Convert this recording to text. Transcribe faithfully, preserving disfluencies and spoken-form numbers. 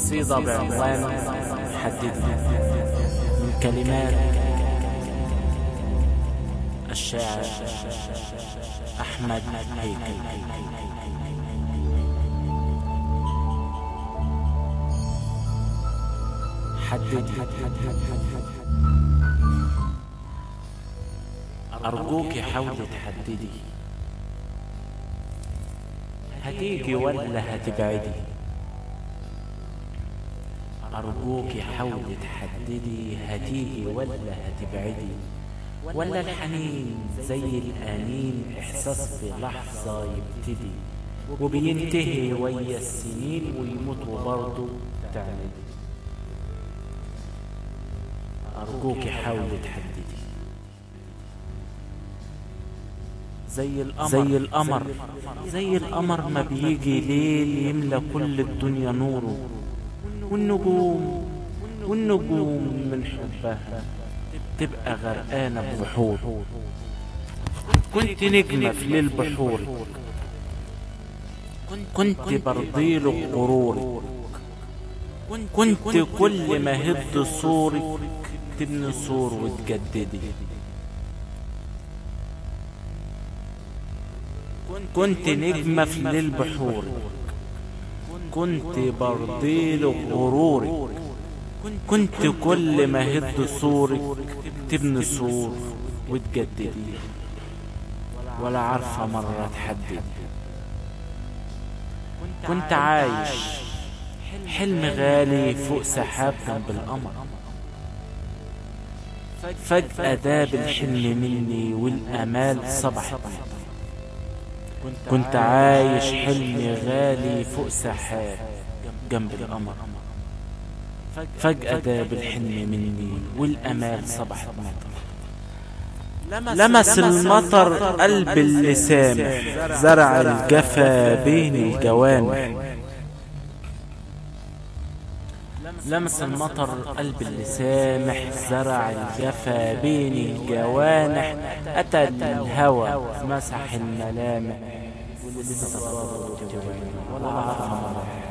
قصيدة بعنوان حددي، من كلمات الشاعر أحمد هيكل. حددي، أرجوك حاولي تحددي، هتيجي ولا هتبعدي؟ أرجوك حاولي تحددي، هتيجي ولا هتبعدي؟ ولا الحنين زي الآنين، إحساس في لحظة يبتدي وبينتهي ويا السنين ويموت وبرضه تعندي. أرجوك حاولي تحددي، زي القمر زي القمر زي القمر ما بيجي ليل يملى كل الدنيا نوره، والنجوم والنجوم من حبها تبقى غرقانة ببحور. كنت نجمة في ليل بحورك، كنت برضيله غرورك، كنت كل ما هد صورك تبني صور وتجددي. كنت نجمة في ليل بحورك، كنت برضيله غرورك، كنت كل ما هد صورك تبني صور وتجددي. ولا عارفة مرة تحدد، كنت عايش حلم غالي فوق سحاب جنب القمر، فجأة داب الحلم مني والآمال صبحت. كنت عايش حلم غالي فوق سحاب جنب القمر، فجأة داب الحلم مني والآمال صبحت مطر. لمس المطر قلب اللي سامح، زرع الجفا بين الجوانح. لمس المطر قلب اللي سامح، زرع الجفا بين الجوانح. أتى الهوى مسح الملامح، ولسه برضه ولا عارفة مرة.